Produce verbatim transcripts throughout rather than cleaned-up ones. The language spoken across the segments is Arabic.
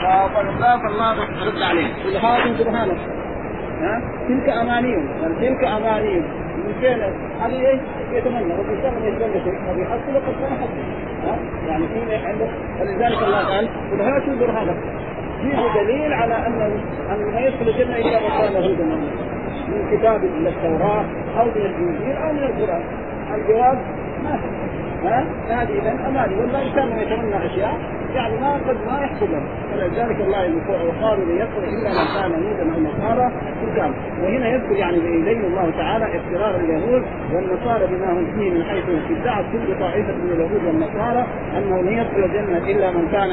فالله الله رد عليه هذه سبحانه ها تلك امانيهم يعني تلك امانيهم يمكن هذه ايش يتمنى وبيسمى يتمنى شيء فبيحصل قد كان حصل ها يعني في عنده فلذلك الله قال قل هاتوا برهانكم فيه دليل على انه ان ما يدخل الجنه الا من كان هودا من كتاب التوراه او من الانجيل او من القران. الجواب ما ها هذه اذا اماني والله كان يتمنى اشياء يعني ما قد ما يحصل له. فلذلك الله وقالوا ليدخل الا من كان هودا او نصارى كتاب. وهنا يذكر يعني يبين الله تعالى اضطرار اليهود والنصارى بما هم فيه من حيث ادعت كل طائفه من اليهود والنصارى انه لن يدخل الجنه الا من كان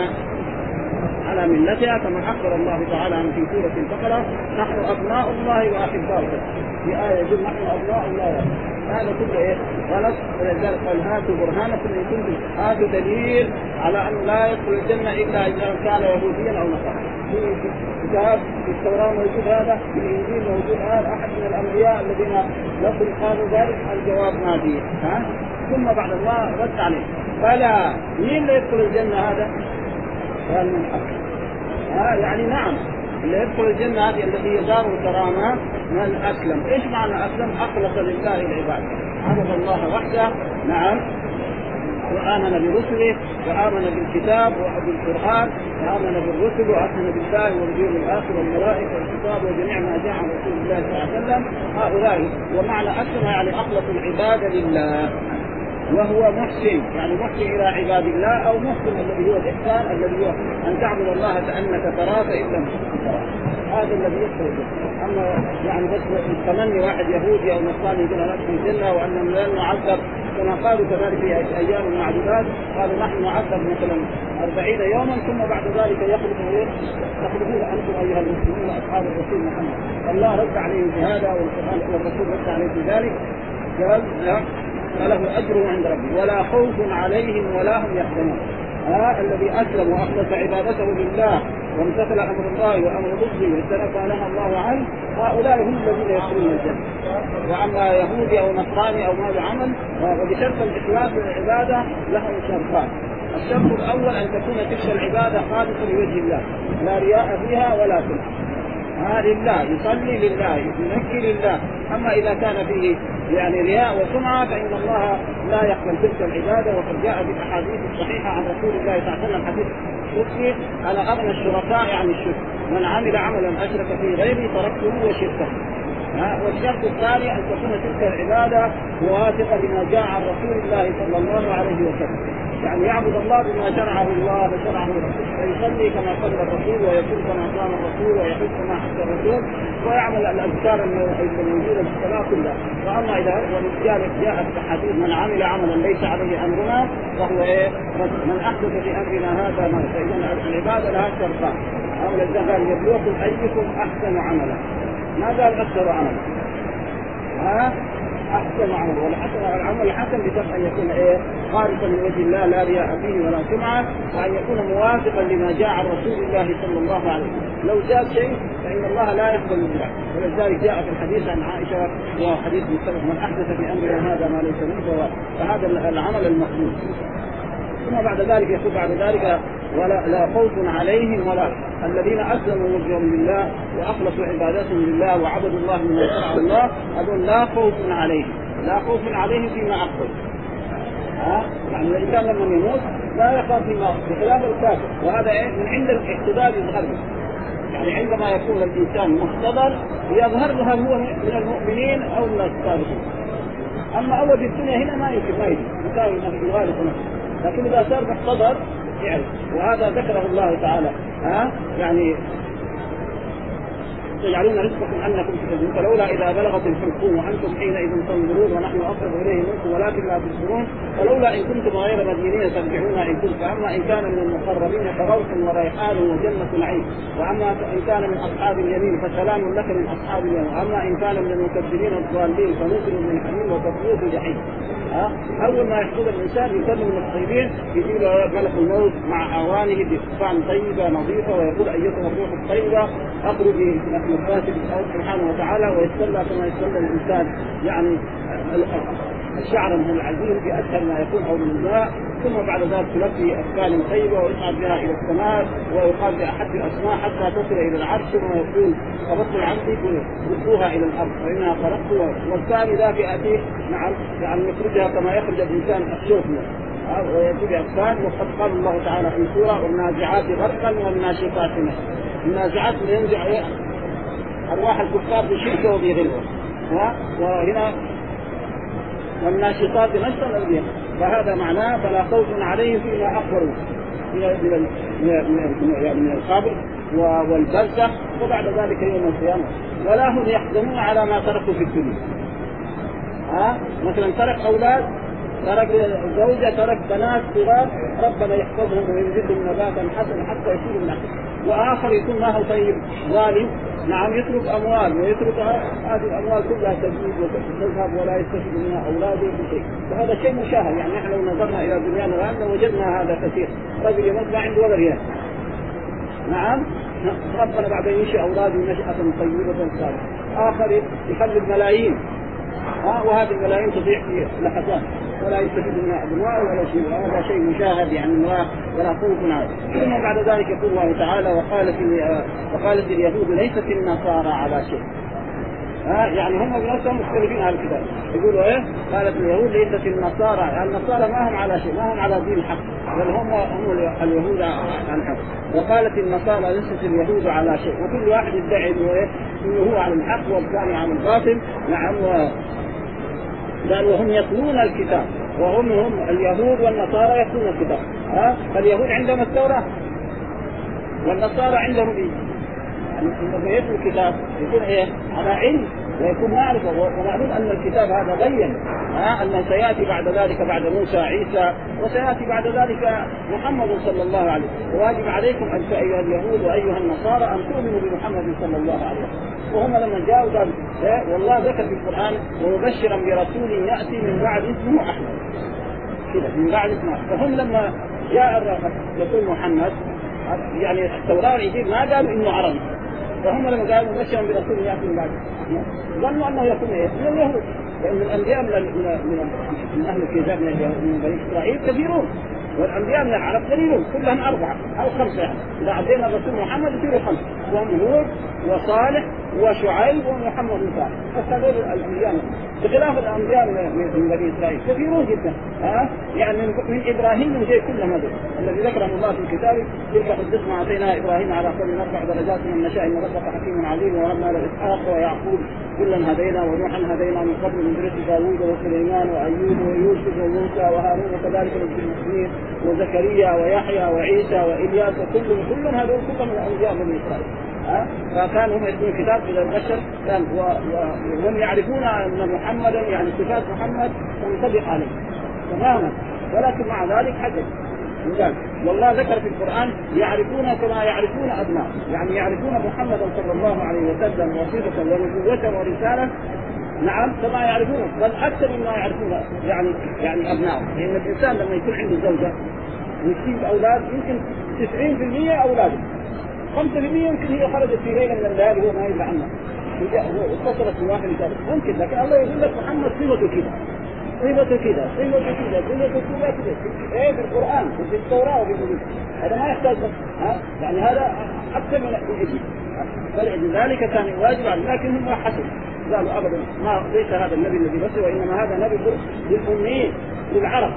على ملتها كما أخبر الله تعالى عن في سورة البقرة نحن أبناء الله وأحباؤه. في آية يقول نحن أبناء الله هذا كله إيه غلط. ولذلك قال هاتوا برهانكم إن كنتم هاتوا دليل على أن لا يدخل الجنة إلا إذا كان يهوديا أو نصارى. في كتاب في التوراة موجود هذا في الإنجيل موجود هذا أحد من الأنبياء الذين لهم قالوا ذلك. الجواب ما فيه ها ثم بعد الله رد عليه فلا مين لا يدخل الجنة هذا قال من حق ها يعني نعم اللي يدخل الجنة هذه الذي يدار الكرامة من أسلم. إيش معنى أسلم؟ أخلص لله العباد عبد الله وحده نعم وآمن برسله وآمن بالكتاب وبالقرآن وآمن بالرسل وآمن بالله واليوم الآخر والملائكة والكتاب وجميع ما جاء عن رسول الله صلى الله عليه وسلم هؤلاء. ومعنى أسلم يعني أخلص العبادة لله وهو محسن يعني محسن إلى عباد الله أو محسن الذي هو الإحسان الذي هو أن تعبد الله كأنك تراه فإن لم تراه. هذا الذي يدخل. أما يعني بس التمني واحد يهودي أو نصراني يقول أنا أدخل الجنة وأنهم لن نعذب كما قالوا كذلك في أيام معدودات قالوا نحن نعذب مثلا أربعين يوما ثم بعد ذلك يخلقوا تخلقون أنتم أيها المسلمون أصحاب الرسول محمد. الله رد عليهم بهذا والقرآن والرسول رد عليهم بذلك قال لا فله أجر عند ربه ولا خوف عليهم ولا هم يحزنون. ها الذي أسلم وأخلص عبادته لله وامتثل أمر الله وأمر رسله واجتنب ما نهى الله عنه هؤلاء هم الذين يدخلون الجنة. وأما يهودي أو نصراني أو ماذا عمل وبشرط الإخلاص للعبادة لهم شرطان. الشرط الأول أن تكون تلك العبادة خالصة لوجه الله لا رياء فيها ولا سمعة ها لله يصلي لله يزكي لله. أما إذا كان فيه يعني رياء وسمعة فإن الله لا يقبل تلك العبادة. وقد جاء في الأحاديث الصحيحة عن رسول الله صلى الله عليه وسلم حديث قدسي أنا أغنى الشركاء عن الشرك من عمل عملا أشرك فيه غيري تركته وشركه. والشرط الثاني أن تكون تلك العبادة موافقة لما جاء عن رسول الله صلى الله عليه وسلم يعني يعبد الله بما شرعه الله وشرعه الرسول فيصلي كما صلى الرسول ويصوم كما صام الرسول ويحج كما حج الرسول ويعمل الأذكار الموجودة في الصلاة كلها. وأما إذا ولذلك جاءت الحديث من عمل عملا ليس عليه أمرنا فهو إيه من أحدث في أمرنا هذا ما. فإذا العبادة لها شرطان. أولا قال يبلوكم أيكم أحسن عملا ما قال أكثر عملا ها أحسن عمل. والحسن العمل الحسن بشرط أن يكون إيه خالصا من وجه الله لا رياء فيه ولا سمعة وأن يكون موافقا لما جاء عن رسول الله صلى الله عليه وسلم. لو زاد شيء فإن الله لا يقبل منه. ولذلك جاء في الحديث عن عائشة وحديث مختلف من أحدث في أمرنا هذا ما ليس منه فهذا العمل المقبول. ثم بعد ذلك يقول بعد ذلك ولا لا خوف عليهم ولا الذين أسلموا وجههم لله وأخلصوا عبادتهم لله وعبدوا الله من شرع الله هذول لا خوف عليهم لا خوف عليهم فيما أخذ. ها يعني الإنسان لما يموت لا يخاف فيما أخذ بخلاف الكافر. وهذا من عند الاحتضار الغربي يعني عندما يكون الإنسان محتضر يظهر له هو من المؤمنين أو من الصالحين. أما أول في الدنيا هنا ما يمكن ما يمكن يغالط نفسه لكن إذا صار محتضر يعني. وهذا ذكره الله تعالى ها يعني تجعلون رزقكم أنكم تكذبون فلولا إذا بلغت الحلقوم وأنتم حينئذ تنظرون ونحن أقرب إليه منكم ولكن لا تبصرون فلولا إن كنتم غير مدينين ترجعون إن كنتم. فأما إن كان من المقربين فروح وريحان وجنة نعيم وأما إن كان من أصحاب اليمين فسلام لك من أصحاب اليمين وأما إن كان من المكذبين الضالين فنزل من حميم وتصلية جحيم. ها أول ما يحصل الإنسان يسلم من الطيبين يجي له ملك الموت مع أوانه بأكفان طيبة نظيفة ويقول أيتها الروح الطيبة أخرجي مرضات الله سبحانه وتعالى ويتسلى كما يتسلى الإنسان يعني الشعر من العزيز بأسهل ما يكون أو من الماء ثم بعد ذلك تلقي أفكار طيبة ويصعد بها إلى السماء ويقال بأحد الأسماء حتى تصل إلى العرش ثم يقول قبضت العبد ردوها إلى الأرض فإنها خلقت. والثاني ذاك يأتي نعم يعني يخرجها كما يخرج الإنسان الشوك ويأتي بأفكار. وقد قال الله تعالى في سورة والنازعات غرقا والناشطات نشطا. النازعات ينزع أرواح الكفار بشركه وبغلوه وهنا والناشطات نشطا الأنبياء. فهذا معناه فلا خوف عليهم فيما أخبروا من من القبر والبرزخ وبعد ذلك يوم القيامة ولا هم يحزنون على ما تركوا في الدنيا. ها مثلا ترك أولاد ترك زوجة ترك بنات صغار ربنا يحفظهم ويزيدهم نباتا حسنا حتى يصيروا من أحسن. وآخر يكون ما هو طيب ظالم نعم يترك أموال ويترك هذه الأموال كلها تزيد وتذهب ولا يستفيد منها أولاده بشيء. وهذا شيء مشاهد يعني نحن لو نظرنا إلى دنيانا الآن وجدنا هذا كثير. رجل يموت ما عنده ولا ريال نعم ربنا بعد ينشئ أولاده نشأة طيبة صالحة. آخر يخلي ملايين ها وهذه الملايين تضيع في لحظات ولا يستفيد منها أبناء ولا شيء. هذا شيء مشاهد يعني ولا خوف عليه. ثم بعد ذلك يقول الله تعالى وقالت وقالت اليهود ليست النصارى على شيء. ها يعني هم بنفسهم مختلفين على الكتاب. يقولوا ايه قالت اليهود ليست النصارى يعني النصارى ما هم على شيء ما هم على دين الحق بل هم هم اليهود على الحق. وقالت النصارى ليست اليهود على شيء. وكل واحد يدعي انه ايه انه هو على الحق والثاني على الباطل. نعم قال وهم يتلون الكتاب وهم هم اليهود والنصارى يتلون الكتاب. ها فاليهود عندهم التوراة والنصارى عندهم ايه يعني لما يتلو الكتاب يكون ايه على علم ويكون معرفة. ومعلوم ان الكتاب هذا بين ها ان سياتي بعد ذلك بعد موسى عيسى وسياتي بعد ذلك محمد صلى الله عليه وسلم. وواجب عليكم ان ايها اليهود وايها النصارى ان تؤمنوا بمحمد صلى الله عليه وسلم. وهم لما جاءوا قالوا إيه؟ والله ذكر في القرآن ومبشرا برسول يأتي من بعد اسمه أحمد كده من بعد اسمه. فهم لما جاء رسول محمد يعني التوراة والإنجيل ما قالوا إنه عربي. فهم لما قالوا مبشرا برسول يأتي من بعد ظنوا أنه يكون إيه من اليهود. لأن الأنبياء من من من أهل الكتاب من بني إسرائيل كثيرون والأنبياء من العرب قليلون كلهم أربعة أو خمسة يعني. إذا عدينا الرسول محمد يصيروا خمسة وهم هود وصالح وشعيب ومحمد صالح. فهذول الأنبياء بخلاف الأنبياء من بني إسرائيل كثيرون جدا. ها يعني من إبراهيم من جاي كلهم هذول الذي ذكرهم الله في الكتاب تلك قدسنا أعطينا إبراهيم على قول نرفع درجات من نشاء إن ربك حكيم عليم وهبنا له إسحاق ويعقوب كلا هدينا ونوحا هدينا من قبل من ذرية داوود وسليمان وأيوب ويوسف وموسى وهارون وكذلك نجزي المحسنين وزكريا ويحيى وعيسى وإلياس وكلهم كلهم هذول كلهم من أنبياء بني إسرائيل. فكانوا هم يكتبون كتاب إلى البشر كان وهم يعرفون أن محمدا يعني صفات محمد تنطبق عليه تماما. ولكن مع ذلك حدث والله ذكر في القرآن يعرفون كما يعرفون أبناء يعني يعرفون محمدا صلى الله عليه وسلم وصفة ونبوة ورسالة نعم كما يعرفون بل أكثر مما يعرفون يعني يعني أبناء. لأن الإنسان لما يكون عنده زوجة ويجيب أولاد يمكن تسعين بالمئة أولاده خمسة بالمئة يمكن هي خرجت في ليلة من الليالي هو ما يدري عنها واتصلت بواحد ثالث ممكن. لكن الله يقول لك محمد صفته كذا صفته كذا صفته كذا صفته كذا كذا ايه في القرآن وفي التوراة وفي الإنجيل. هذا ما يحتاج ها يعني هذا أكثر من الإنجيل. فلذلك كان واجب عليه لكن هم حسن قالوا أبدا ما ليس هذا النبي الذي بس وإنما هذا نبي للأميين للعرب.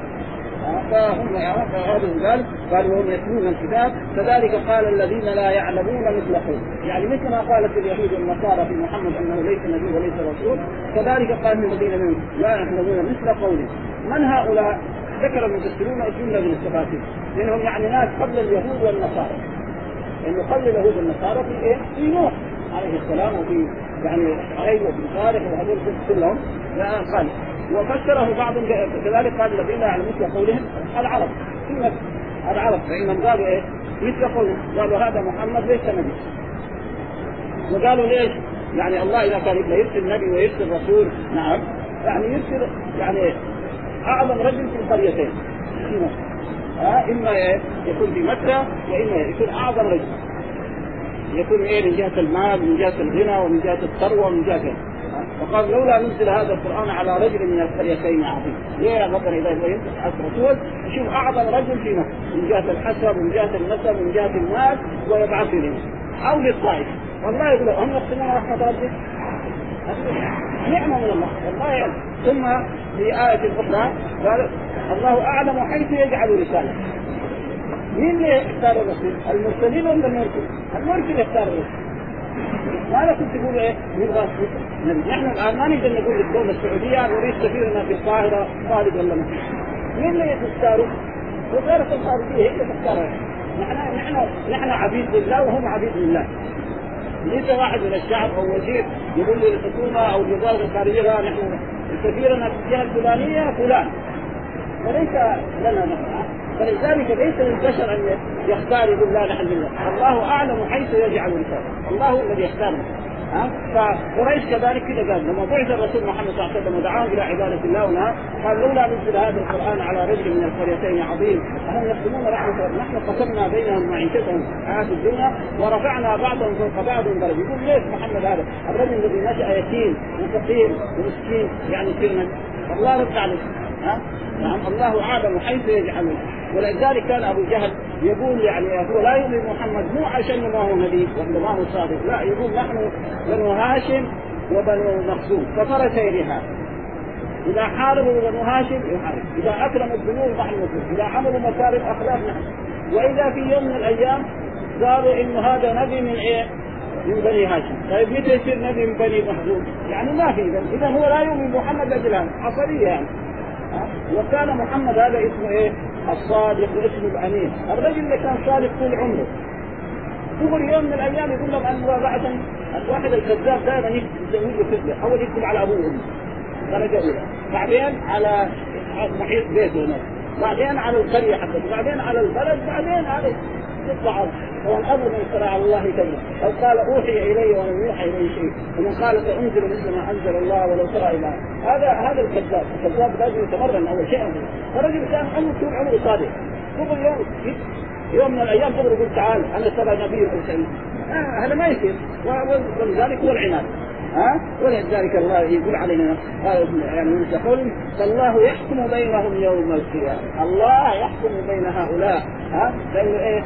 فهم هذا قال قالوا هم يتلون الكتاب كذلك قال الذين لا يعلمون مثل قول يعني مثل ما قالت اليهود والنصارى في محمد انه ليس نبي وليس رسول كذلك قال الذين منهم لا يعلمون مثل قوله. من هؤلاء؟ ذكر المفسرون الجمله من التفاسير لانهم يعني ناس قبل اليهود والنصارى لانه قبل اليهود والنصارى في ايه؟ في نوح عليه السلام وفي يعني شعيب وفي صالح وهذول كلهم قال. وفسره بعض كذلك قال الذين يعلمون مثل قولهم العرب كلمة العرب فإنهم قالوا إيه مثل قولهم قالوا هذا محمد ليس نبي. وقالوا ليش يعني الله إذا كان يرسل نبي ويرسل رسول نعم يعني يرسل يعني أعظم رجل في القريتين ها إما إيه يكون في مكة وإما يكون أعظم رجل يكون إيه من جهة المال من جهة الغنى ومن جهة الثروة ومن جهة وقال لولا نزل هذا القرآن على رجل من القريتين عظيم. ليه يا بطل إذا ينزل الرسول يشوف أعظم رجل في مكة من جهة الحسب ومن جهة النسب ومن جهة المال ويبعث إليه أو للطائف. والله يقول هم يقسمون رحمة ربك نعمة من الله والله يعني. ثم في آية أخرى قال الله أعلم حيث يجعل رسالة. مين اللي يختار الرسول؟ المرسلين ولا المرسل؟ المرسل يختار الرسول. ما لكم تقولوا ايه نبغى نحن الان ما نقدر نقول للدولة السعودية نريد سفيرنا في القاهرة خالد ولا مسلم. مين اللي يختاروا؟ وزارة الخارجية هي اللي تختارها. نحن نحن نحن عبيد لله وهم عبيد لله. ليس واحد من الشعب او وزير يقول للحكومة او وزارة الخارجية نحن سفيرنا في الجهة الفلانية فلان وليس لنا نحن. فلذلك ليس للبشر ان يختار يقول لا نحن لله. الله اعلم حيث يجعل رسالته. الله هو الذي يختار. ها فقريش كذلك كذا قال لما بعث الرسول محمد صلى الله عليه وسلم ودعاهم الى عباده الله ونهى قال لولا نزل هذا القران على رجل من القريتين عظيم اهم يقسمون رحمه ربنا نحن قسمنا بينهم معيشتهم حياه الدنيا ورفعنا بعضهم فوق بعض درجه. يقول ليش محمد هذا الرجل الذي نشا يتيم وفقير ومسكين يعني سيرنا الله رد عليه. ها نعم الله اعلم حيث يجعله. ولذلك كان ابو جهل يقول يعني هو لا يؤمن محمد مو عشان ما هو نبي ولا ما هو صادق، لا يقول نحن بنو هاشم وبنو مخزوم كفرتي لها. اذا حاربوا بنو هاشم يحارب، اذا اكرموا الذنوب نحن نكرم، اذا عملوا مكارم اخلاق نحن. واذا في يوم من الايام قالوا انه هذا نبي من ايه؟ من بني هاشم، طيب متى يصير نبي من بني مخزوم؟ يعني ما في. اذا هو لا يؤمن محمد اجلها عصبيه يعني. وكان محمد هذا اسمه ايه؟ الصادق واسمه الامين. الرجل اللي كان صادق طول عمره كل يوم من الايام يقول لهم ان بعد الواحد الكذاب دائما يزود له كذبه، اول يكتب على ابوه وامه درجه اولى، بعدين على محيط بيته هناك، بعدين على القريه حقته، بعدين على البلد، بعدين على يطلع والامر من افترى على الله كذبا او قال اوحي الي ولم يوحى الي شيء ومن قال سانزل مثل ما انزل الله ولو ترى الى هذا هذا الكذاب. الكذاب لازم يتمرن اول شيء. فرجل كان عمره طول عمره صادق كل يوم يوم من الايام تقول يقول تعال انا ترى نبي ارسل آه هذا ما يصير. ولذلك هو العناد. ها ولذلك الله يقول علينا يعني من قول فالله يحكم بينهم يوم القيامه. الله يحكم بين هؤلاء. ها لانه ايه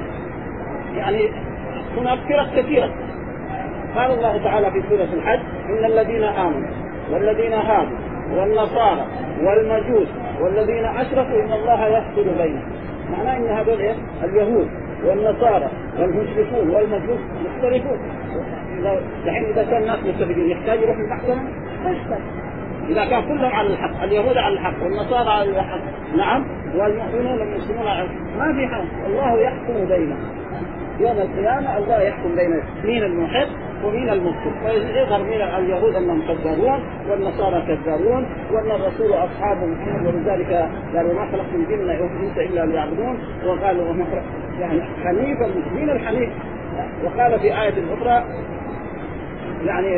يعني هناك فرق كثيره. قال الله تعالى في سوره الحج ان الذين امنوا والذين هادوا والنصارى والمجوس والذين اشركوا ان الله يفصل بينهم. معناه ان هذول ايه اليهود والنصارى والمشركون والمجوس مختلفون. الحين اذا كان الناس متفقين يحتاج يروح المحكمه تشتغل. اذا كان كلهم على الحق، اليهود على الحق والنصارى على الحق نعم والمؤمنون والمسلمون على الحق ما في حق. الله يحكم بينهم يوم القيامه. الله يحكم بين مين المحق ومين المبطل. فيظهر من اليهود انهم كذابون والنصارى كذابون وان الرسول اصحاب محمد. ولذلك قالوا ما خلقت الجن والانس الا ليعبدون. وقالوا يعني حنيفا من الحنيف. وقال في آية أخرى يعني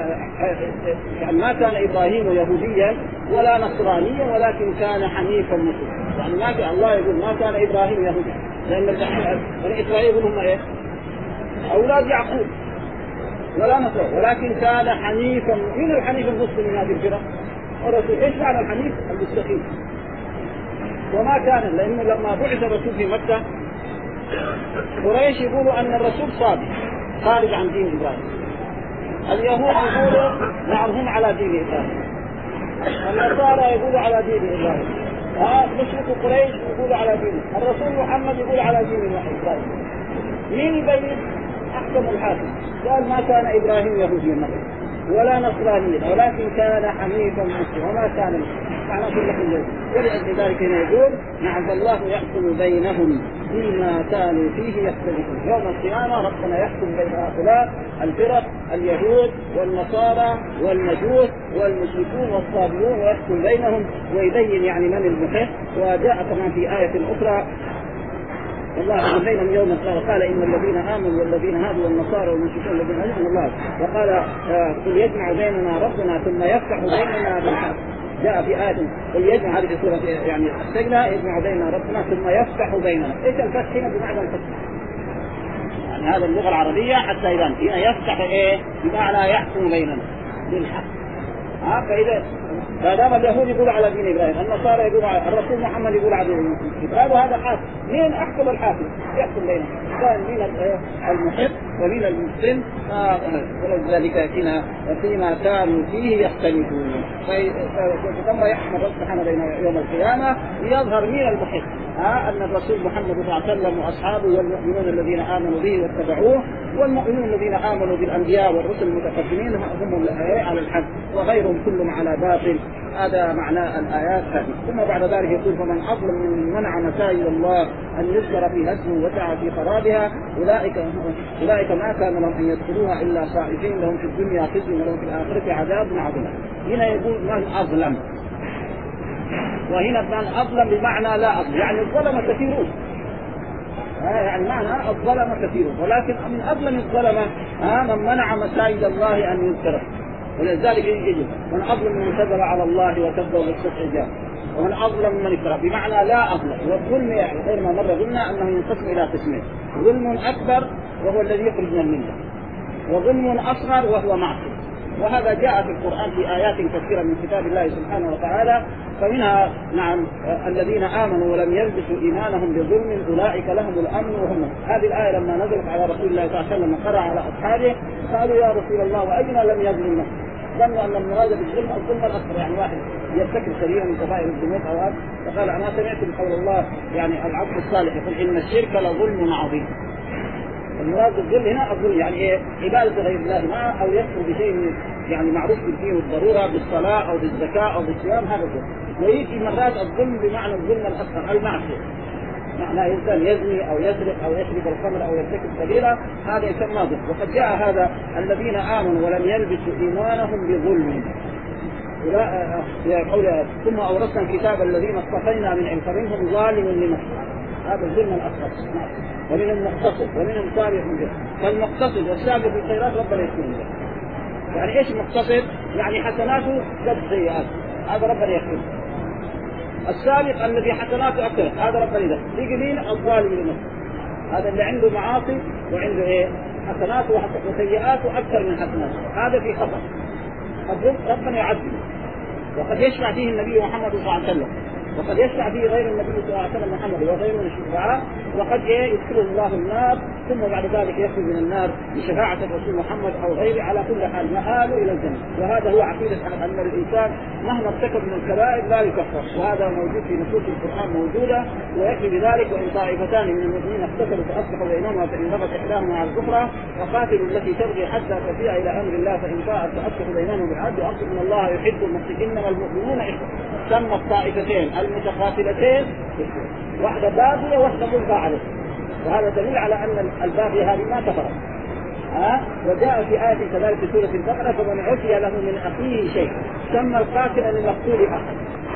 يعني ما كان إبراهيم يهوديا ولا نصرانيا ولكن كان حنيفا مسلما. يعني ما كان الله يقول ما كان إبراهيم يهوديا لأن بني إسرائيل هم إيه؟ أولاد يعقوب ولا نصر ولكن كان حنيفا. من الحنيف المسلم من هذه الفرق؟ الرسول. إيش معنى الحنيف؟ المستقيم. وما كان لأنه لما بعث الرسول في مكة قريش يقولوا أن الرسول صادق خارج عن دين إبراهيم. اليهود يقولوا نعم هم على دين إبراهيم. النصارى يقولوا على دين إبراهيم. ها مشرك قريش يقولوا على دين. الرسول محمد يقول على دين إبراهيم. مين يبين؟ أحكم الحاكم. قال ما كان إبراهيم يهوديا ولا نصرانيا ولكن كان حنيفا مسلما وما كان معناه كل حاجه. ولأجل ذلك يقول نعم الله يحكم بينهم فيما كانوا فيه يختلفون. يوم القيامة ربنا يحكم بين هؤلاء الفرق اليهود والنصارى والمجوس والمشركون والصابئون ويحكم بينهم ويبين يعني من المحق. وجاء كمان في آية أخرى الله بينهم يوم القيامة قال إن الذين آمنوا والذين هادوا والنصارى والمشركون الذين آمنوا الله وقال قل يجمع بيننا ربنا ثم يفتح بيننا بالحق. جاء في آية قل يجمع هذه السورة يعني السجلة يجمع بيننا ربنا ثم يفتح بيننا. إيش الفتح هنا بمعنى الفتح؟ يعني هذا اللغة العربية حتى إذا هنا يفتح إيه بمعنى يحكم بيننا بالحق. ها فاذا ما دام اليهود يقول على دين ابراهيم، النصارى يقول على الرسول محمد يقول على دين ابراهيم، وهذا حاكم. مين احكم الحاكم؟ يحكم بينهم، كان مين المحب ومين المسلم. ولذلك ياتينا فيما كانوا فيه يختلفون. ثم يحكم الله سبحانه بين يوم القيامه ليظهر مين المحب، ها ان الرسول محمد صلى الله عليه وسلم واصحابه والمؤمنون الذين امنوا به واتبعوه، والمؤمنون الذين امنوا بالانبياء والرسل المتقدمين هم على الحق وغيرهم كلهم على باطل. هذا معنى الآيات هذه. ثم بعد ذلك يقول فمن أظلم من منع مساجد الله أن يذكر فيها اسمه وسعى في خرابها أولئك أولئك ما كان لهم أن يدخلوها إلا خائفين لهم في الدنيا خزي ولهم في الآخرة عذاب عظيم. هنا يقول من أظلم، وهنا من أظلم بمعنى لا أظلم، يعني الظلم كثيرون، يعني معنى الظلم كثيرون، ولكن من أظلم الظلمة من منع مساجد الله أن يذكر. ولذلك يجب من أظلم من كذب على الله وكذب بالصدق جاء، ومن أظلم من افترى، بمعنى لا أظلم. والظلم يعني غير ما مرة قلنا أنه ينقسم إلى قسمين: ظلم أكبر وهو الذي يخرج من الملة، وظلم أصغر وهو معصية. وهذا جاء في القرآن في آيات كثيرة من كتاب الله سبحانه وتعالى. فمنها نعم الذين آمنوا ولم يلبسوا إيمانهم بظلم أولئك لهم الأمن وهم. هذه الآية لما نزلت على رسول الله صلى الله عليه وسلم قرأ على أصحابه قالوا يا رسول الله وأين لم يظلم نفسه؟ ظنوا أن المراد بالظلم الظلم الأكبر، يعني واحد يرتكب كبيرة من كبائر الذنوب أو هذا. فقال أنا سمعت بقول الله يعني العبد الصالح يقول إن الشرك لظلم عظيم. المراد بالظلم هنا الظلم يعني إيه؟ عبادة غير الله ما أو يكفر بشيء يعني معروف بالدين والضرورة بالصلاة أو بالزكاة أو بالصيام، هذا الظلم. ويجي مرات الظلم بمعنى الظلم الأكبر المعصية، معنى إنسان يزني أو يسرق أو يشرب الخمر أو يرتكب كبيرة، هذا يسمى ظلم. وقد جاء هذا الذين آمنوا ولم يلبسوا إيمانهم بظلم قول ثم أورثنا الكتاب الذين اصطفينا من فمنهم ظالم لنفسه، هذا الظلم الأكبر. ومنهم مقتصد ومنهم سابق به، فالمقتصد والسابق في الخيرات ربنا يكون. يعني ايش المقتصد؟ يعني حسناته قد سيئاته، هذا ربنا يكون. السابق الذي حسناته اكثر، هذا ربنا يدخل. يجي مين؟ الظالم لنفسه، هذا اللي عنده معاصي وعنده ايه؟ حسناته وسيئاته اكثر من حسناته، هذا في خطر. ربنا يعذبه. وقد يشفع فيه النبي محمد صلى الله عليه وسلم، وقد يشفع فيه غير النبي صلى الله عليه وسلم محمد وغيره من الشفعاء، وقد يدخله الله النار ثم بعد ذلك يخرج من النار بشفاعة الرسول محمد أو غيره. على كل حال مآله إلى الجنة. وهذا هو عقيدة أن الإنسان مهما ارتكب من الكبائر لا يكفر، وهذا موجود في نصوص القرآن موجودة. ويكفي بذلك وإن طائفتان من المؤمنين اقتتلوا فأصلحوا بينهما فإن بغت إحداهما على الأخرى فقاتلوا التي تبغي حتى تفيء إلى أمر الله فإن فاءت فأصلحوا بينهما بالعدل وأقسطوا إن الله يحب المقسطين إنما المؤمنون إخوة. سمى الطائفتين المتقاتلتين واحدة باغية واحدة ملقى عليه، وهذا دليل على أن الباغية هذه ما كفرت. ها وجاء في آية كذلك في سورة البقرة فمن عفي له من أخيه شيء سمى القاتل للمقتول أخا،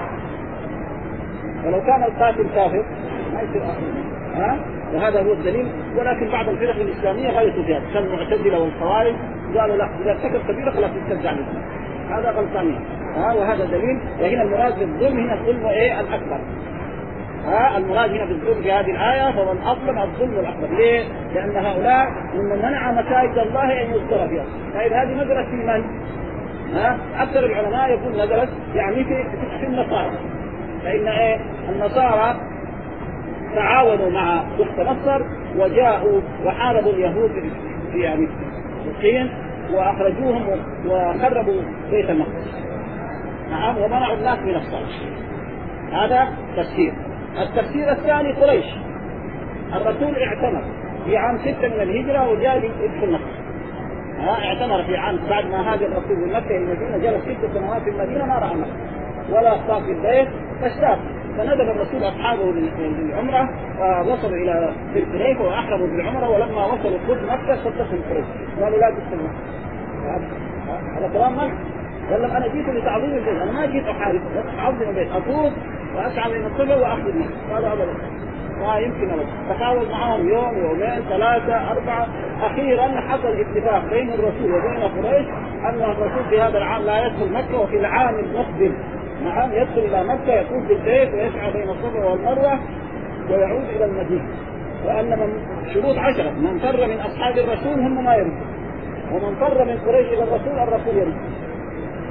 ولو كان القاتل كافر ما يصير أخيه. ها وهذا هو الدليل. ولكن بعض الفرق الإسلامية غلطوا فيها كالمعتزلة والخوارج قالوا لا إذا ارتكب كبيرة خلاص يسترجع له، هذا غلطانين. ها وهذا دليل. وهنا المراد بالظلم هنا الظلم ايه الأكبر. ها المراد هنا بالظلم في هذه الآية فمن أظلم الظلم الأكبر. ليه؟ لأن هؤلاء ممن منع مساجد الله أن يذكر فيها. طيب هذه نزلت في من؟ ها أكثر العلماء يقول نزلت يعني في في النصارى. فإن إيه النصارى تعاونوا مع بخت نصر وجاءوا وحاربوا اليهود في يعني فلسطين وأخرجوهم وخربوا بيت المقدس. نعم ومنعوا الناس من الصلاة. هذا تفسير. التفسير الثاني قريش الرسول اعتمر في عام ستة من الهجرة وجاء يدخل مكة. ها اعتمر في عام بعد ما هاجر الرسول من مكة إلى المدينة جلس ست سنوات في المدينة ما رأى مكة ولا طاف في البيت فاشتاق فندب الرسول أصحابه للعمرة ووصلوا إلى ذي الحليفة وأحرموا بالعمرة ولما وصلوا قدس مكة صدقهم قريش قالوا لا تدخل مكة. هذا كلام مكة. قال لهم أنا جيت لتعظيم البيت أنا ما جيت أحارب بس أعظم البيت أطوف وأسعى من القبة وأخذ الناس. قالوا أبدا ما يمكن أبدا. تحاول معهم يوم يومين ثلاثة أربعة أخيرا حصل اتفاق بين الرسول وبين قريش أن الرسول في هذا العام لا يدخل مكة وفي العام المقبل نعم يدخل إلى مكة يطوف بالبيت ويسعى بين الصفا والمروة ويعود إلى المدينة. وأن من شروط عشرة من فر من أصحاب الرسول هم ما يرد ومن فر من قريش إلى الرسول الرسول يرد.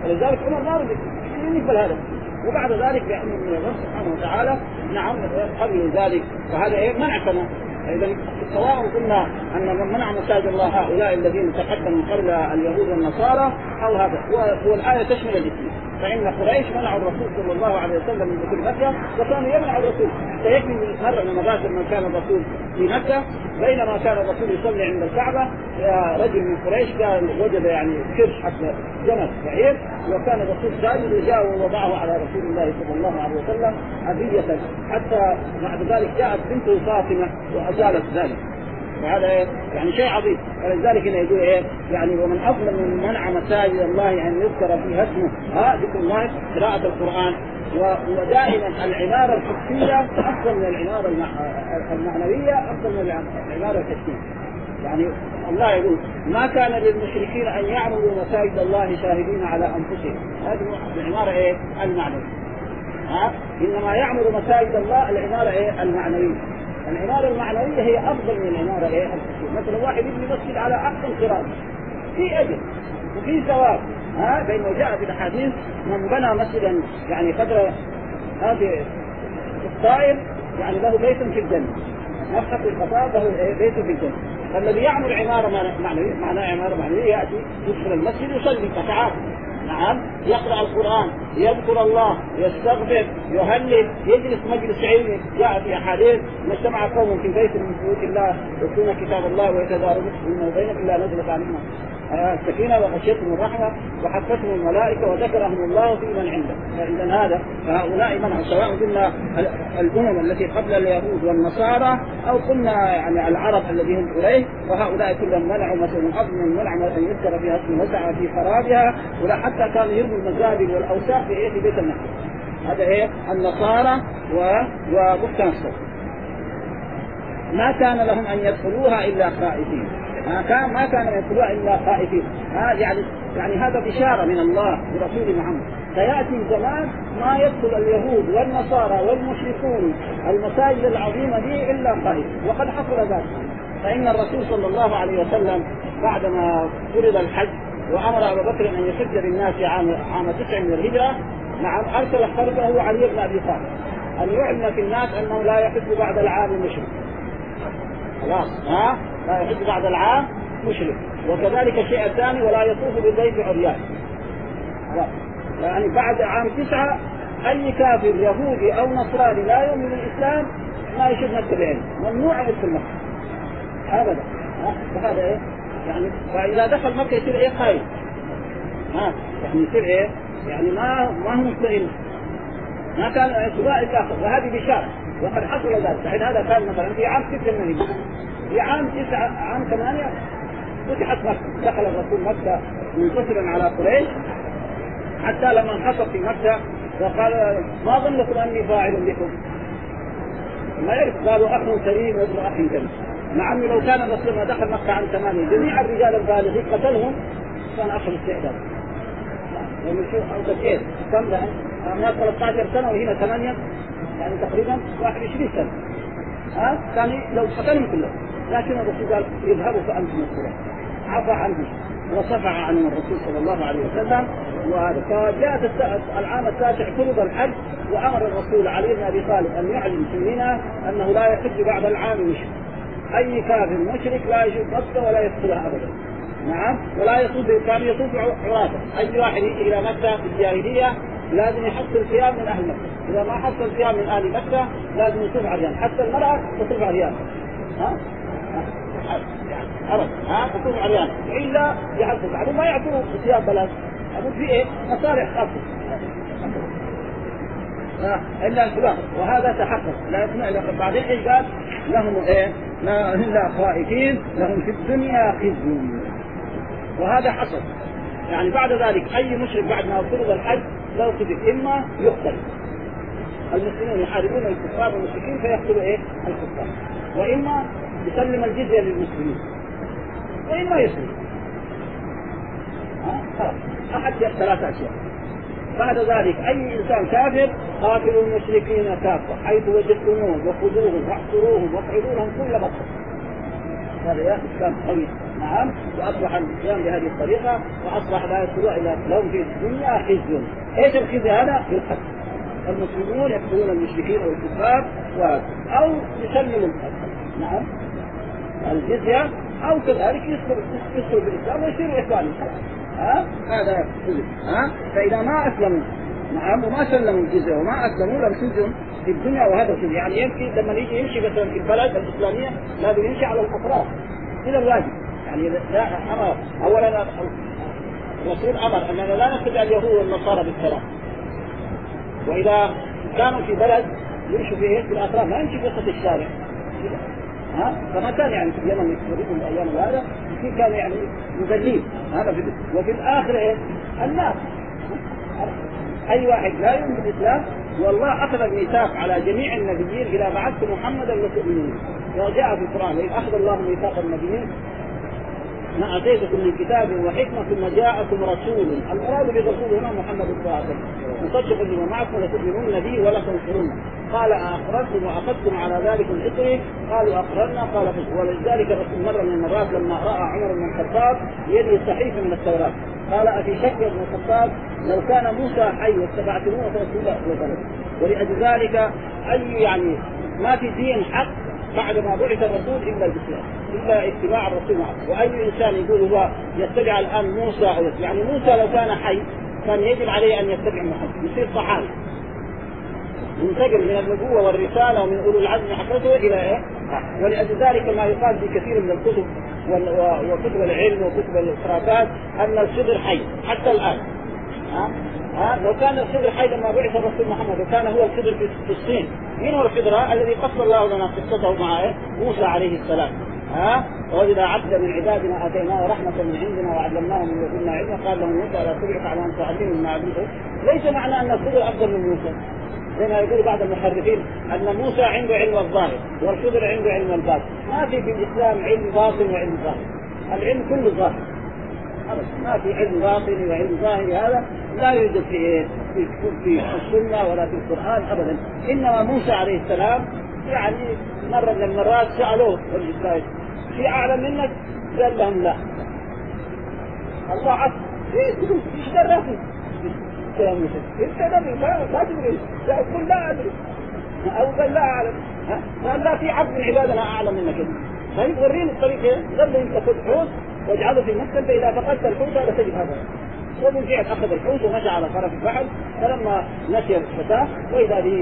ولذلك عمر ما رضي يقبل هذا. وبعد ذلك بأمر من الله سبحانه وتعالى نعم قبل ذلك، فهذا إيه منع كما. إذا سواء قلنا أن من منع مساجد الله هؤلاء الذين تقدموا قبل اليهود والنصارى أو هذا، والآية تشمل الاثنين. فإن قريش منعوا الرسول صلى الله عليه وسلم من دخول مكة، وكانوا يمنعوا الرسول. سيكفي مرة من المرات لما كان الرسول في مكة، بينما كان الرسول يصلي عند الكعبة رجل من قريش كان وجد يعني كرش حتى جمل بعير، وكان الرسول ساجد وجاء ووضعه على رسول الله صلى الله عليه وسلم هدية، حتى بعد ذلك جاءت بنته فاطمة وأزالت ذلك. وهذا يعني شيء عظيم. ولذلك هنا يقول ايه يعني ومن افضل من منع مساجد الله ان يذكر فيها اسمه ها ذكر الله قراءة القرآن. ودائما العبارة الحسية افضل من العبارة المعنوية، افضل من العبارة الحسية. يعني الله يقول ما كان للمشركين ان يعمروا مساجد الله شاهدين على انفسهم، هذه العبارة ايه المعنوية. ها انما يعمر مساجد الله العبارة ايه المعنوية. العمارة المعنوية هي أفضل من العمارة إيه الحسية. مثلا واحد يبني مسجد على أحسن قراءة في أجر وفي ثواب، ها بينما جاء في الحديث من بنى مسجدا يعني قدر هذه الطائر يعني له بيت في الجنة، نفحة الخطاب له بيت في الجنة. فالذي يعمل عمارة معنوية معناه عمارة معنوية يأتي يدخل المسجد يصلي ركعات، نعم يقرأ القرآن يذكر الله يستغفر يهلل يجلس مجلس علمي. جاء في أحاديث ما اجتمع قوم في بيت من بيوت الله يتلون كتاب الله ويتدارسون فيما بينهم إلا نزلت عليهم السكينة وغشيتهم الرحمة وحفتهم الملائكة وذكرهم الله في من عنده. فإذا هذا فهؤلاء منع سواء قلنا الأمم التي قبل اليهود والنصارى أو قلنا يعني العرب الذين قريش، وهؤلاء كلهم منعوا مثلا أفضل من منع أن يذكر فيها اسم وسعى في خرابها، ولا حتى كانوا يرموا المزابل والأوساخ في إيه في بيت المقدس. هذا إيه النصارى وبهتان الصوت. ما كان لهم أن يدخلوها إلا خائفين، ما كان ما كان يدخلوها إلا خائفين. ها يعني يعني هذا بشارة من الله برسول محمد. سيأتي زمان ما يدخل اليهود والنصارى والمشركون المساجد العظيمة دي إلا خائف، وقد حصل ذلك. فإن الرسول صلى الله عليه وسلم بعدما فرض الحج وأمر أبا بكر أن يحج بالناس عام عام تسع من الهجرة، نعم أرسل خلفه علي بن أبي طالب أن يعلم في الناس أنه لا يحج بعد العام المشرك. خلاص ها لا يحج بعد العام مشرك. وكذلك الشيء الثاني ولا يطوف بالبيت عريان. يعني بعد عام تسعة أي كافر يهودي أو نصراني لا يؤمن بالإسلام ما يشد مكة بعينه، ممنوع يدخل مكة أبدا. فهذا إيه يعني فإذا دخل مكة يصير إيه خايف، ها يعني يصير إيه يعني ما ما هو مستقيم، ما كان اتباع الآخر. وهذه بشارة وقد حصل ذلك. فإن هذا كان مثلا في عام ستة من الهجرة، في عام تسعة عام ثمانية فتحت مكة، دخل الرسول مكة منتصرا على قريش، حتى لما انحصر في مكة وقال ما ظنكم أني فاعل بكم؟ ما يعرف قالوا أخ كريم وابن أخ كريم. مع أنه لو كان الرسول ما دخل مكة عام ثمانية جميع الرجال البالغين قتلهم كان أخذ استعداد. يعني شو أو كيف كم ده أنا ثلاثة عشر سنة وهنا ثمانية يعني تقريبا واحد وعشرين سنة، ها كان لو قتلهم كلهم. لكن الرسول قال يذهبوا فأنتم القرى، عفى عنهم وصفع عنهم الرسول صلى الله عليه وسلم. وهذا فجاءت العام التاسع فرض الحج، وأمر الرسول علي بن أبي طالب أن يعلن في منى أنه لا يحج بعد العام مشرك. أي كافر مشرك لا يشوف مكة ولا يدخلها أبدا، نعم ولا يطوف، كان يطوف عراته. أي واحد يجي إلى مكة في الجاهلية لازم يحصل صيام من أهل مكة، إذا ما حصل صيام من أهل مكة لازم يطوف عريان، حتى المرأة تطوف عريان، ها أبد ها تطوف عريان إلا يحصل. بعدين ما يعطوه صيام بلد، أقول في إيه مصالح خاصة إلا الفلاح. وهذا تحقق لا يسمع لك. بعدين إيش قال لهم إيه لا إلا خائفين لهم في الدنيا خزي. وهذا حصل يعني بعد ذلك أي مشرك بعد ما فرض الحج لو كذب إما يقتل، المسلمين يحاربون الكفار والمشركين فيقتلوا إيه الكفار، وإما يسلم الجزية للمسلمين، وإما يسلم. ها أحد ثلاثة أشياء. بعد ذلك أي إنسان كافر قاتلوا المشركين كافة حيث وجدتموهم وخذوهم واحصروهم واقعدوا لهم كل بطل. هذا يا إسلام قوي نعم، واصبح الاسلام بهذه الطريقه، واصبح لا يدخلون الا لهم في الدنيا خزي. ايش الخزي هذا؟ بالقتل. المسلمون يقتلون المشركين والكفار او يسلموا نعم الجزيه، او كذلك يدخلوا بالاسلام ويصيروا اخوان. ها هذا ها فاذا ما اسلموا نعم وما سلموا الجزيه وما اسلموا لم سجن في الدنيا. وهذا سجن يعني يمكن لما يجي يمشي مثلا في البلد الاسلاميه لازم يمشي على الاطراف الى الواجب. يعني لا امر اولا الرسول امر اننا لا نتبع اليهود والنصارى بالسلام، واذا كانوا في بلد يمشوا فيه في الاطراف ما يمشي في وسط الشارع. ها فما كان يعني في اليمن يستخدمون الايام هذا في كان يعني مذلين هذا في. وفي الاخر ايه الناس اي واحد لا يؤمن بالاسلام والله اخذ الميثاق على جميع النبيين الى بعثت محمدا لتؤمنون. وجاء في القران واذ اخذ الله ميثاق النبيين ما اتيتكم من كتاب وحكمه ثم جاءكم رسول. المراد بالرسول هنا محمد صلى الله عليه وسلم مصدق لما معكم لتؤمنون به ولا تنصرون. قال أأقررتم وأخذتم على ذلك الإثم؟ قالوا أقررنا. قال ولذلك الرسول مرة من المرات لما رأى عمر بن الخطاب بيده صحيفة من التوراة قال أفي شك ابن الخطاب لو كان موسى حي واتبعتموه فرسوله وبلد. ولأجل ذلك أي يعني ما في دين حق بعد ما بعث الرسول إلا الإسلام إلا اتباع الرسول معه. وأي إنسان يقول هو يتبع الآن موسى أو يعني موسى لو كان حي كان يجب عليه أن يتبع محمد يصير صحابي ينتقل من النبوة والرسالة ومن أولو العزم حقته إلى إيه؟ ولأجل ذلك ما يقال في كثير من الكتب وكتب العلم وكتب الخرافات أن الخضر حي حتى الآن. ها ها لو كان الخضر حي لما بعث الرسول محمد وكان هو الخضر في الصين، مين هو الخضر الذي قص الله لنا قصته مع إيه؟ موسى عليه السلام. ها وإذا عبد من عبادنا آتيناه رحمة من عندنا وعلمناه من لدنا علما قال له موسى لا تبعك على أن تعلمه ما علمته. ليس معنى أن الخضر أفضل من موسى زي ما يقول بعض المحرفين أن موسى عنده علم الظاهر والخضر عنده علم الباطن. ما في في الإسلام علم باطن وعلم ظاهر، العلم كله ظاهر. ما في علم باطن وعلم ظاهر هذا لا يوجد في في في السنة ولا في القرآن أبدا. إنما موسى عليه السلام يعني مرة من المرات سألوه الإسرائيل في أعلم منك؟ قال لهم لا. الله عز وجل إيش درسوا؟ انت نبي ما تدري تقول لا ادري او قال لا اعلم. قال لا في عبد من عبادنا اعلم منك. طيب وريني الطريق. قال له انت خذ حوت واجعله في مكتب فاذا فقدت الحوت لا تجد هذا. ومن جهه اخذ الحوت ومشى على طرف البحر فلما نسي الفتاه واذا به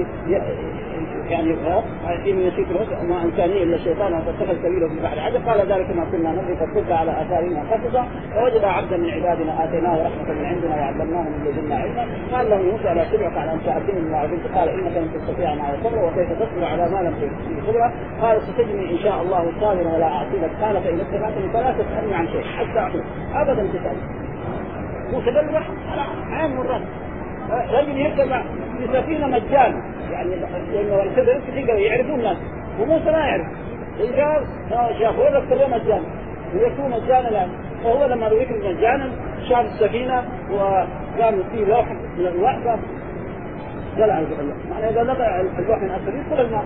يعني إن نسيت ما إمكانية إلا الشيطان أن تتخذ سبيله في البحر عجب. قال ذلك ما كنا نبغي فكنت على آثارنا قصصا فوجد عبدا من عبادنا آتيناه رحمة من عندنا وعلمناه من لدنا علما. قال له موسى لا تبعك على أن تعلمني مما علمت. قال إنك لن تستطيع معي صبرا وكيف تصبر على ما لم تستطيع صبرا. قال ستجدني إن شاء الله صابرا ولا أعصي لك. قال فإن اتبعتني فلا تسألني عن شيء حتى أعطيك أبدا تسألني. موسى قال له على عين مرات رجل يركب في سفينة مجانا يعني لأنه الخضر كثير يعرفون الناس وموسى لا يعرف. إذا شافوا لك كله مجانا ويكون مجانا الآن. فهو لما يكون مجانا شاف السفينة وقام فيه لوح من الوحدة قال عز وجل معنى إذا لقى اللوح من أسفل يدخل الماء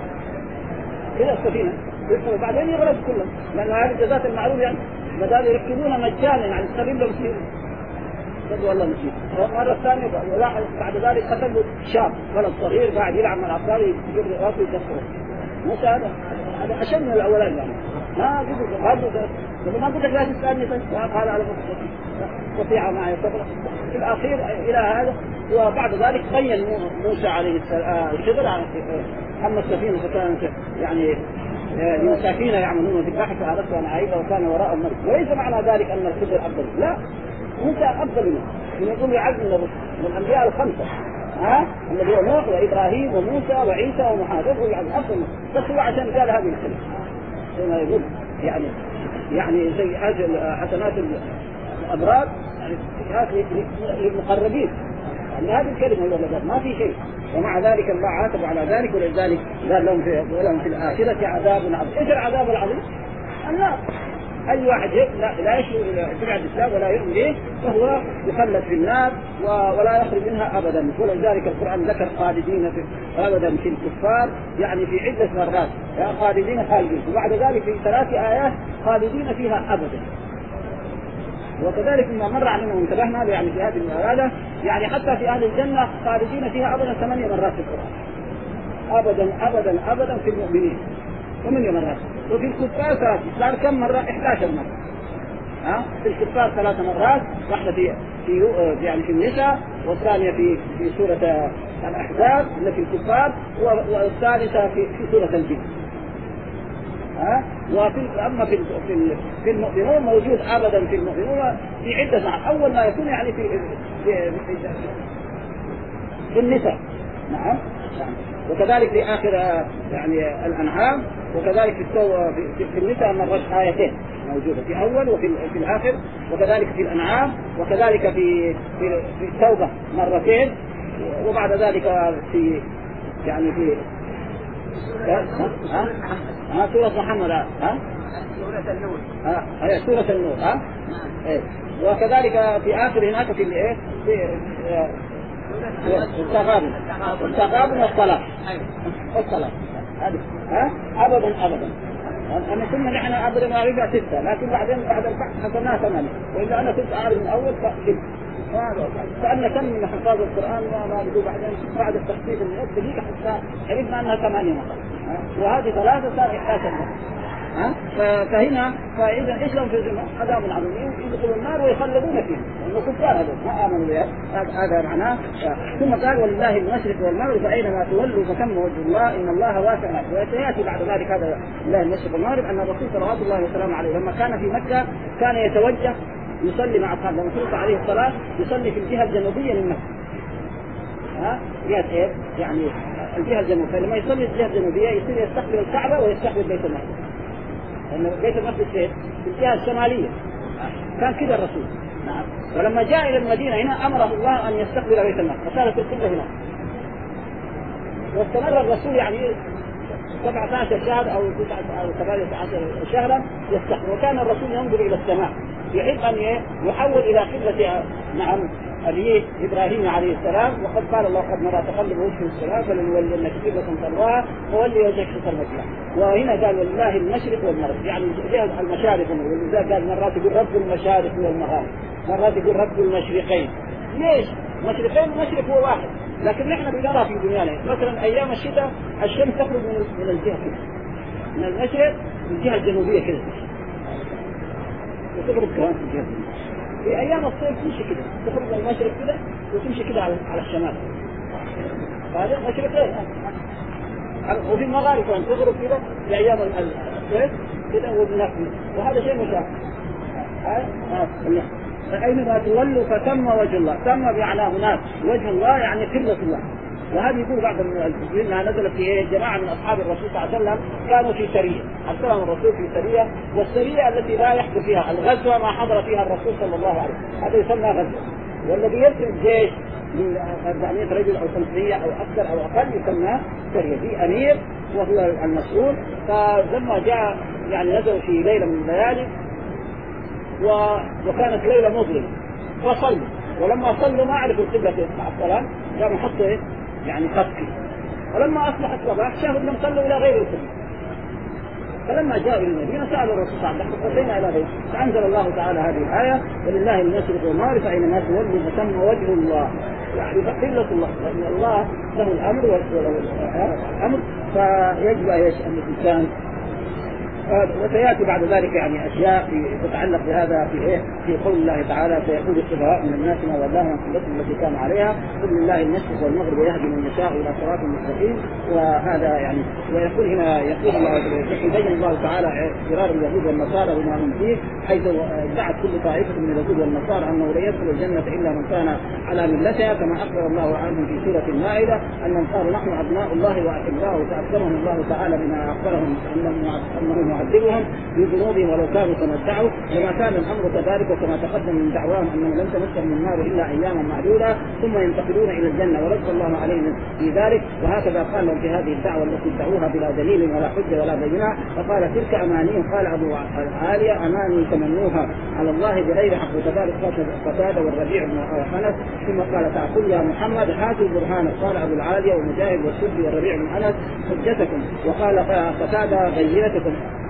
إلى السفينة يدخل بعدين يغرق كله لأن هذه الجزات المعروف يعني بدأوا يركبون مجانا يعني السفينة لو يصير قد والله نسيت. مرة ثانية ولاحظ بعد ذلك قتل شاب ولد صغير قاعد يلعب مع الأطفال يجيب راسه يكسره. موسى هذا هذا أشد من الأولين يعني ما يقول هذا ما قلت لك لا تسألني طيب قال على قطيعة معي صبر في الأخير إلى هذا. وبعد ذلك بين موسى عليه السلام الخضر أما السفينة فكانت يعني مساكين يعملون في البحر فأردت أن أعيبها وكان وراء الملك. وليس معنى ذلك أن الخضر أفضل لا موسى أفضل منه. يقول يعد من الأنبياء الخمسة ها الذي هو نوح وإبراهيم وموسى وعيسى ومحمد يعني أفضل منه. بس هو عشان قال هذه الكلمة زي ما يقول يعني يعني زي حسنات الأبرار يعني للمقربين يعني هذه الكلمة هو ما في شيء. ومع ذلك الله عاتب على ذلك ولذلك قال لهم في, لهم في الآخرة عذاب عظيم. إيش العذاب العظيم؟ النار. أي واحد لا, لا يتبع الإسلام ولا يؤمن به فهو يخلد في النار ولا يخرج منها أبدا. ولذلك القرآن ذكر خالدين في أبدا في الكفار يعني في عدة مرات خالدين خالدين وبعد ذلك في ثلاث آيات خالدين فيها أبدا وكذلك ما مر علينا وانتبهنا يعني في هذه الآية يعني حتى في أهل الجنة خالدين فيها أبدا ثمانية مرات في القرآن، أبدا أبدا أبدا في المؤمنين ثمانية مرات، وفي الكفار ثلاث، صار كم مرة؟ إحدى عشرة مرة. ها في الكفار ثلاث مرات، واحدة في في يعني في النساء، والثانية في في سورة الأحزاب التي في الكفار، والثالثة في في سورة الجن. ها وفي أما في في في المؤمنون موجود أبدا في المؤمنون في عدة نعم. أول ما يكون يعني في في, في, في النساء نعم. وكذلك في آخر يعني الأنعام، وكذلك في التوبة في, في النساء مرت آيتين موجودة في أول وفي في الآخر، وكذلك في الأنعام، وكذلك في في, في التوبة مرتين، وبعد ذلك في يعني في ها ها, ها سورة محمد ها سورة النور ها هي سورة النور ها إيه. وكذلك في آخر هناك في الإيه في التغابن التغابن والطلاق والطلاق هذه ها أبدا أبدا. أنا كنا نحن أبدا ما رجع ستة، لكن بعدين بعد البحث حصلناها ثمانية، وإذا أنا كنت أعرف من أول فكذب فأنا كم من حفاظ القرآن وما بدو بعدين بعد التخطيط الناس دقيقة حتى عرفنا أنها ثمانية مرات، وهذه ثلاثة صار إحدى عشر. ها فهنا فإذا إيش لهم في الجنة؟ عذاب عظيم يدخلوا النار ويخلدون فيه، لأنه كفار هذول ما آمنوا بها. هذا معناه. ثم قال ولله المشرق والمغرب فأينما تولوا فثم وجه الله إن الله واسع. وسيأتي بعد ذلك هذا لله المشرق والمغرب أن الرسول صلى الله عليه وسلم عليه لما كان في مكة كان يتوجه يصلي مع أصحابه، لما عليه الصلاة يصلي في الجهة الجنوبية من مكة. ها جهة إيه؟ يعني الجهة الجنوبية، فلما يصلي الجهة الجنوبية يصير يستقبل الكعبة ويستقبل بيت المقدس، لأن بيت المقدس في الجهة الشمالية. كان كذا الرسول. نعم. ولما جاء إلى المدينة هنا أمره الله أن يستقبل بيت المقدس، فصارت القبلة هنا. واستمر الرسول يعني سبعة عشر شهر أو تسعة أو ثمانية عشر شهرا يستقبل، وكان الرسول ينظر إلى السماء يحب أن يحول إلى قبلة نعم أبيه إبراهيم عليه السلام، وقد قال الله قد نرى تقلب وجهه السماء فلنولينك قبلة ترضاها فولي وجهك شطر المسجد. وهنا قال ولله المشرق والمغرب، يعني جهة المشارق، ولذلك قال مرات يقول رب المشارق والمغارب، مرات يقول رب المشرقين. ليش؟ مشرقين المشرق هو واحد، لكن نحن بنرى في دنيانا مثلا أيام الشتاء الشمس تخرج من من الجهة كده، من المشرق من الجهة الجنوبية كده، وتخرج كمان في الجهة الجنوبية. في أيام الصيف تمشي كده، تخرج من المشرق كده وتمشي كده على على الشمال. هذا مشرقين. وفي المغارب كمان تخرج كده في أيام الصيف كده وبناك، وهذا شيء مشاهد. ها ها فأينما تولوا فثم وجه الله، ثم بمعنى هناك وجه الله يعني قبلة الله. وهذا يقول بعض المفسرين انها نزلت في جماعه من اصحاب الرسول صلى الله عليه وسلم كانوا في سريه، ارسلهم الرسول في سريه، والسريه التي لا يحدث فيها الغزوه ما حضر فيها الرسول صلى الله عليه وسلم، هذا يسمى غزوه. والذي يرسل جيش من أربعمائة رجل او خمسمائة او اكثر او اقل يسمى سريه، في امير وهو المسؤول. فلما جاء يعني نزلوا في ليله من الليالي وكانت ليله مظلمه فصلوا، ولما صلوا ما عرفوا القبله مع الصلاه قاموا حطوا ايه يعني خطكي، ولما اصبح الصباح شافوا انهم صلوا الى غير القبله. فلما جاءوا الى المدينه سالوا الرسول صلى الله عليه وسلم صلينا الى غيره، فانزل الله تعالى هذه الايه ولله المشرق والمغرب فاينما تولوا فثم وجه الله، يعني قبله الله، لان الله له الامر والامر فيجب ان الانسان. وسياتي بعد ذلك يعني اشياء تتعلق بهذا في ايه في قول الله تعالى سيقول السفهاء من الناس ما ولاهم عن قبلتهم التي كانوا عليها قل لله المشرق والمغرب ويهدي من يشاء الى صراط مستقيم. وهذا يعني ويقول هنا يقول الله يبين الله تعالى اضطرار اليهود والنصارى بما هم فيه، حيث ادعت كل طائفه من اليهود والنصارى انه لا يدخل الجنه الا من كان على ملتها، كما اخبر الله عنهم في سوره المائده انهم قالوا نحن ابناء الله واحباؤه، فاكرمهم الله تعالى بما اخبرهم انه يعذبهم بذنوبهم ولو كانوا تمتعوا، وما كان الامر كذلك وكما تقدم من دعواهم انهم لن تمسهم النار الا اياما معدوده ثم ينتقلون الى الجنه ورد الله عليهم في ذلك. وهكذا قال لهم في هذه الدعوه التي ادعوها بلا دليل ولا حجه ولا بينه، فقال تلك امانيهم. قال ابو العاليه اماني تمنوها على الله بغير حق، وكذلك قتاده والربيع بن انس. ثم قال تعقل يا محمد هاتوا برهانك. قال ابو العاليه ومجاهد والسدي والربيع بن انس حجتكم. وقال قتاده بينتكم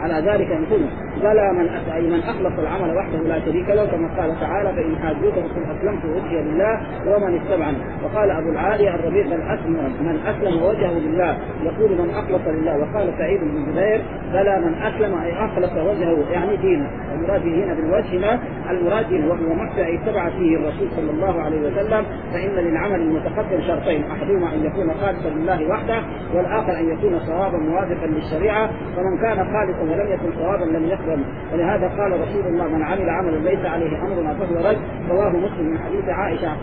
على ذلك يكون بلى من أتى أي من أخلص العمل وحده لا شريك له، كما قال تعالى فإن حاجوك فقل أسلمت وجهي لله ومن اتبعني. وقال أبو العالي الربيع من أسلم وجهه لله يقول من أخلص لله. وقال سعيد بن جبير بلى من أسلم أي أخلص وجهه يعني دينه، المراد هنا بالوجه المراد وهو محتى أي اتبع فيه الرسول صلى الله عليه وسلم. فإن للعمل المتقدم شرطين، أحدهما أن يكون خالصا لله وحده، والآخر أن يكون صوابا موافقا للشريعة، فمن كان خالصا ولم يكن صوابا لم يقبل. ولهذا قال رسول الله من عمل عملا ليس عليه أمرنا فهو رد. رواه مسلم من حديث عائشة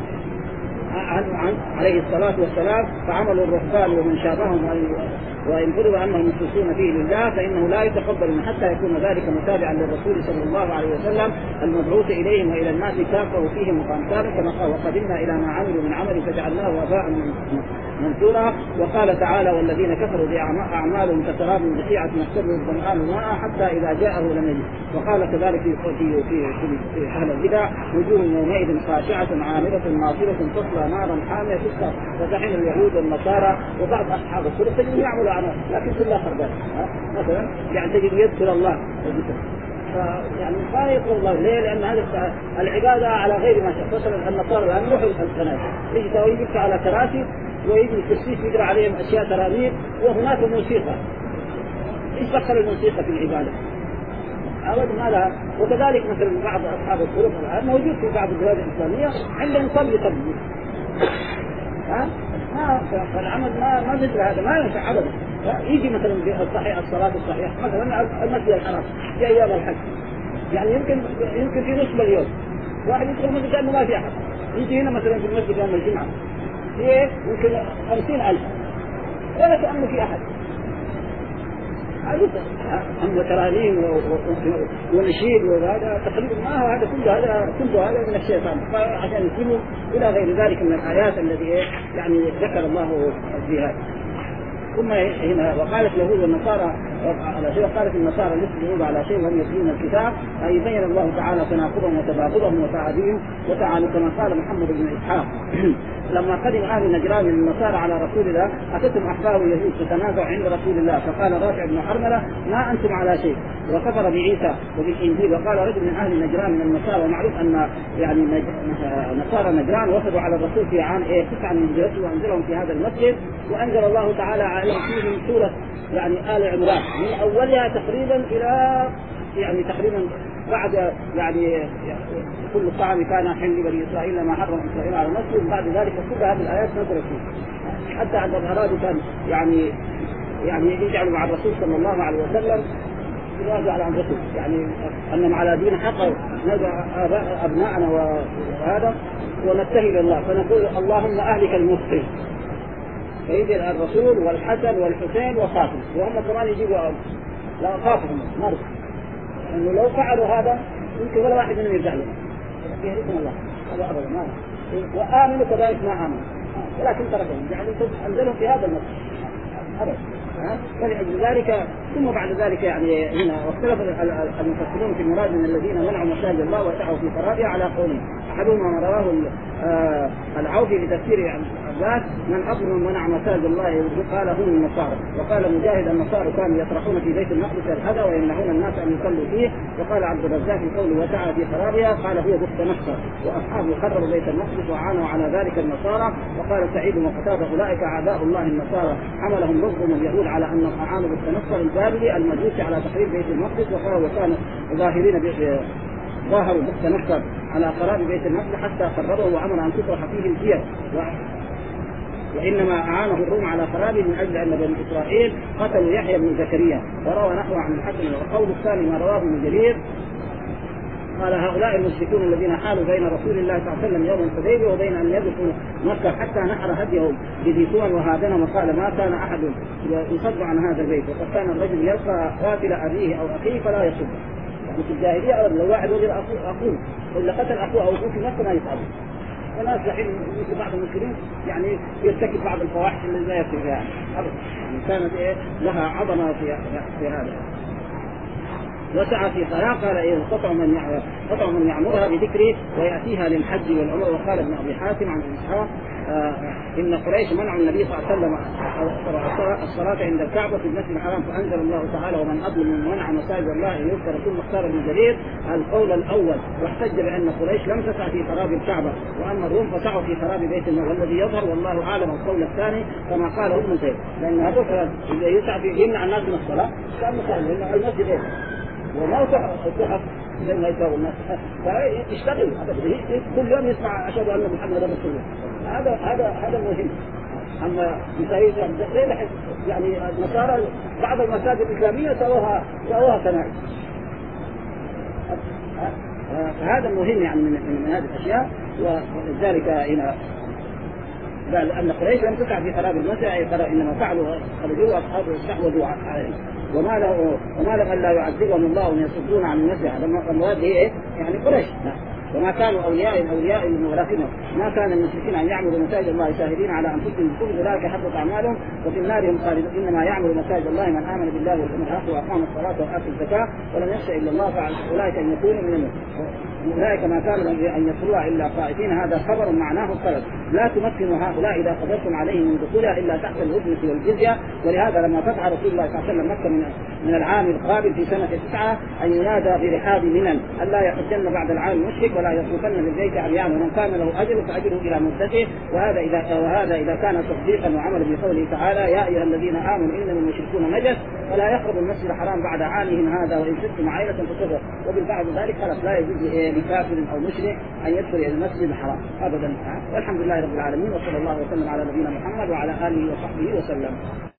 عليه الصلاة والسلام فعمل الرهبان ومن شابههم وإن فرض أنهم مخلصون فيه لله فإنه لا يتقبل من حتى يكون ذلك متابعا للرسول صلى الله عليه وسلم المبعوث إليهم وإلى الناس كافة وفيهم مقامتان، كما قال وقدمنا إلى ما عملوا من عمل فجعلناه وباء منثورا. وقال تعالى والذين كفروا بأعمالهم كسراب بقيعة يحسبه الظمآن ماء حتى إذا جاءه لم يجد. وقال كذلك في في في, في أهل البدع وجوه يومئذ خاشعة عاملة ناصبة تصلى نارا حامية تسقى وتحن اليهود والنصارى وبعض أصحاب السلف تجد يعملوا عمل لكن كلها خربان. مثلا يعني تجد يذكر الله يعني ما يذكر الله ليه؟ لأن هذا العبادة على غير ما شاء. مثلا النصارى الآن يروحوا الكنائس يجي تويجك على كراسي ويجي الكرسيس يقرأ عليهم أشياء ترانيم وهناك موسيقى. إيش دخل الموسيقى في العبادة؟ أود ما لها. وكذلك مثلا بعض أصحاب الطرق الآن موجود في بعض البلاد الإسلامية عندهم صلي طبي. ها؟ ما فالعمل ما ما مثل هذا ما ينفع أبدا. يجي مثلا في الصحيح الصلاة الصحيحة مثلا المسجد الحرام في أيام الحج يعني يمكن يمكن في نصف مليون واحد يدخل المسجد كأنه ما في أحد. يجي هنا مثلا في المسجد يوم الجمعة في يمكن خمسين ألف ولا كأنه في أحد. أما ترانيم ونشيد وهذا تقريبا ما هو هذا كله هذا كله هذا من الشيطان عشان يسلموا إلى غير ذلك من الآيات التي يعني ذكر الله فيها. ثم هنا وقالت اليهود والنصارى على شيء وقالت النصارى ليس اليهود على شيء وهم يتلون الكتاب أي بين الله تعالى تناقضهم وتباغضهم وتعاديهم وتعالوا كما قال محمد بن إسحاق لما قدم أهل نجران من النصارى على رسول الله أتتهم أحبار اليهود تتنازع عند رسول الله فقال رافع بن حرملة ما أنتم على شيء وكفر بعيسى وبالإنجيل. وقال رجل من أهل نجران من النصارى ومعروف أن يعني نصارى نجران وصلوا على الرسول في عام إيه تسعة من هجرته وأنزلهم في هذا المسجد وأنزل الله تعالى عليهم فيهم سورة يعني آل عمران من أولها تقريبا إلى يعني تقريبا بعد يعني كل طعام كان حل بني إسرائيل ما حرم إسرائيل على نفسه. بعد ذلك كل هذه الآيات نزلت فيه حتى عند الأرادة كان يعني يعني يجعلوا مع الرسول صلى الله عليه وسلم يراجع على الرسول يعني أنهم على دين حق نزع أبناءنا وهذا ونتهي لله فنقول اللهم أهلك المسلم فيجي الرسول والحسن والحسين وفاطمة وهم كمان يجيبوا لا خافهم مرض لأنه لو فعلوا هذا يمكن ولا واحد منهم يرجع لهم يهلكم الله هذا أبدا ما وآمنوا كذلك ما آمنوا ولكن تركهم يعني أنزلهم في هذا المسجد أبدا. فلأجل ذلك ثم بعد ذلك يعني هنا واختلف المفسرون في المراد من الذين منعوا مساجد الله وسعوا في خرابها على قولين أحدهما ما رواه العوفي لتفسير عباس من أظلم من منع مساجد الله قال هم النصارى. وقال مجاهد النصارى كانوا يطرحون في بيت المقدس الحذى ويمنعون الناس أن يصلوا فيه. وقال عبد الرزاق في قوله وسعى في خرابها قال هو بخت نصر وأصحابه خربوا بيت المقدس وعانوا على ذلك النصارى. وقال سعيد وقتادة أولئك أعداء الله النصارى حملهم رغم اليهود على أن أعانوا بالتنصر البابلي المجوسي على تخريب بيت المقدس. وقالوا وكانوا ظاهرين ظاهروا بخت نصر على خراب بيت المقدس حتى خربه وأمر أن تطرح فيه الجير وإنما أعانه الروم على خرابه من أجل أن بني إسرائيل قتلوا يحيى بن زكريا. وروى نحو عن الحسن. والقول الثاني ما رواه ابن جرير قال هؤلاء المشركون الذين حالوا بين رسول الله صلى الله عليه وسلم يوم الحديبية وبين أن يدخلوا مكة حتى نحر هديه بذيتون وهادنا وقال ما كان أحد يصد عن هذا البيت وقد كان الرجل يلقى قاتل أبيه أو أخيه فلا يصد. يعني في الجاهلية لو واحد وجد أخوه ولا قتل أخوه أو أخوه في مكة ما يصعد. الناس الحين مثل بعض المسلمين يعني يرتكب بعض الفواحش اللي لا يصير فيها أبدا. يعني كانت إيه لها عظمة في في هذا. وسعى في خيار قال إيه قطع من قطع من يعمرها بذكره ويأتيها للحج والعمرة. وقال ابن أبي حاتم عن إسحاق آه إن قريش منعوا النبي صلى الله عليه وسلم الصلاة عند الكعبة في المسجد الحرام، فأنزل الله تعالى ومن أظلم من منع مساجد الله أن يذكر ثم اختار ابن جرير القول الأول، واحتج بأن قريش لم تسع في خراب الكعبة وأما الروم فسعوا في خراب بيت الله، والذي يظهر والله أعلم القول الثاني كما قال ابن زيد، لأن هذا إذا يسعى في يمنع الناس من الصلاة كان مثال لأن المسجد إيه وما تحف زي ما يساوي الناس فيشتغل كل يوم يسمع أشهد أن محمد رسول الله. هذا هذا هذا مهم. أما مساجد يعني النصارى بعض المساجد الإسلامية سووها سووها كنائس، هذا مهم يعني من, من هذه الأشياء. ولذلك هنا قال أن قريش لم تسع في خراب المسجد، إنما فعلوا خرجوا وأصحابه استحوذوا عليه وما له وما لهم ألا يعذبهم الله وهم يصدون عن المسجد. المراد هي إيه؟ يعني قريش، وما كانوا أولياء الأولياء ولكن ما كان المشركين أن يعملوا مساجد الله شاهدين على أنفسهم كل ذلك حبط أعمالهم وفي النار هم خالدون. إنما يعمل مساجد الله من آمن بالله واليوم الآخر وأقام الصلاة وآتى الزكاة ولم يخشى إلا الله فأولئك أن يكونوا من المؤمنين. أولئك ما كانوا أن يدخلوها إلا خائفين، هذا خبر معناه الطلب. لا تمكنوا هؤلاء إذا قدرتم عليهم من دخولها إلا تحت الهدنة والجزية. ولهذا لما فتح رسول الله صلى الله عليه وسلم مكة من, من العام القابل في سنة تسعة أن ينادى برحاب منن ألا يحجن بعد العام المشرك ولا يطوفن بالبيت عريان ومن كان له أجر فأجره إلى مدته. وهذا إذا وهذا إذا كان تصديقا وعملا بقوله تعالى يا أيها الذين آمنوا إنما المشركون نجس فلا يقربوا المسجد الحرام بعد عامهم هذا وإن شئتم عائلة فكفر. وبالبعض ذلك خلاص لا يجوز لكافر أو مشرك أن يدخل إلى المسجد الحرام أبدا. والحمد لله رب العالمين وصلى الله وسلم على نبينا محمد وعلى آله وصحبه وسلم.